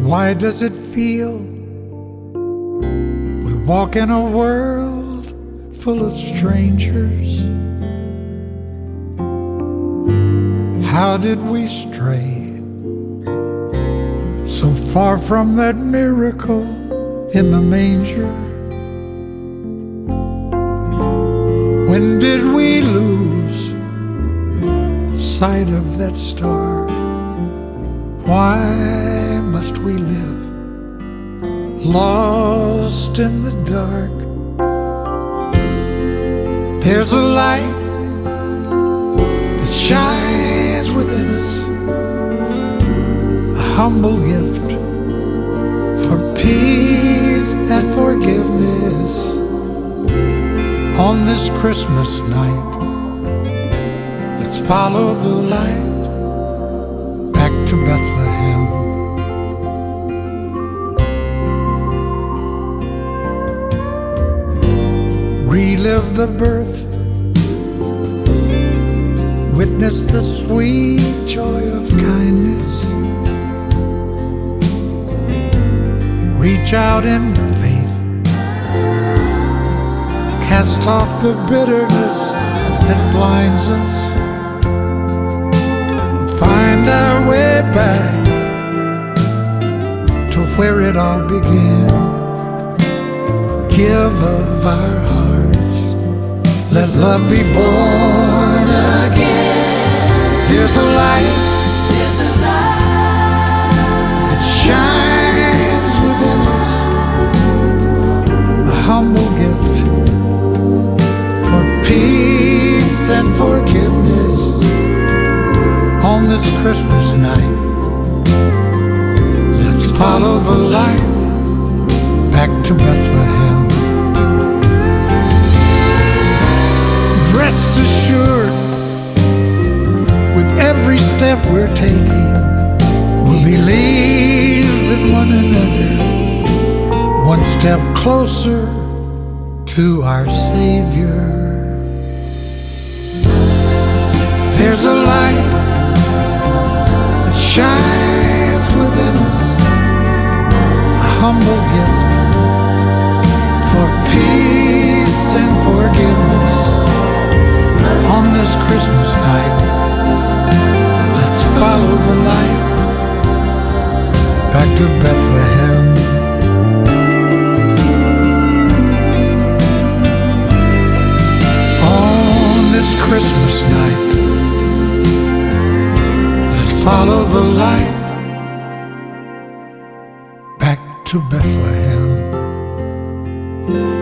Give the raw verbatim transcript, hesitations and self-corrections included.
Why does it feel we walk in a world full of strangers? How did we stray so far from that miracle in the manger? When did we lose sight of that star? Why must we live lost in the dark? There's a light that shines within us, a humble gift for peace and forgiveness. On this Christmas night, let's follow the light back to Bethlehem. Relive the birth, witness the sweet joy of kindness. Reach out in faith, cast off the bitterness that blinds us, and find our way back to where it all began. Give of our hearts, let love be born again. There's a light, there's a light that shines within us, a humble gift for peace and forgiveness. On this Christmas night, let's follow the light back to Bethlehem. Rest assured, with every step we're taking, we'll believe in one another, one step closer to our Savior. There's a light that shines within us, a humble gift for peace and forgiveness. On this Christmas night, let's follow the light back to Bethlehem. On this Christmas night, let's follow the light back to Bethlehem.